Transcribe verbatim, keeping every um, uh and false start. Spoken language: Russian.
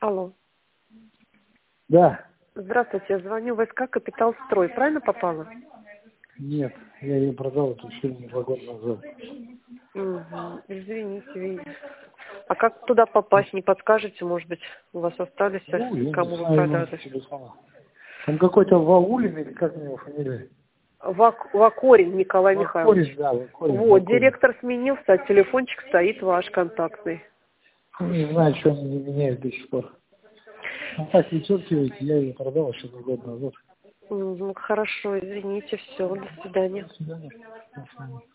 Алло. Да. Здравствуйте, я звоню в СК «Капиталстрой». Правильно попала? Нет, я ее продал это еще два года назад. Угу. Извините, видите. А как туда попасть, не подскажете, может быть, у вас остались, Ну, я не кому вы знаю номер продали? телефона. Там какой-то Ваулин или как у него фамилия? Вак... Вакорин Николай Михайлович. Вакорин, да, Вакорин. Вот, Вакорин. директор сменился, а телефончик стоит ваш контактный. Не знаю, что они не меняют до сих пор. А так вычеркиваете, я ее продал еще два года назад. Угу, хорошо, извините, все, до свидания. До свидания. До свидания.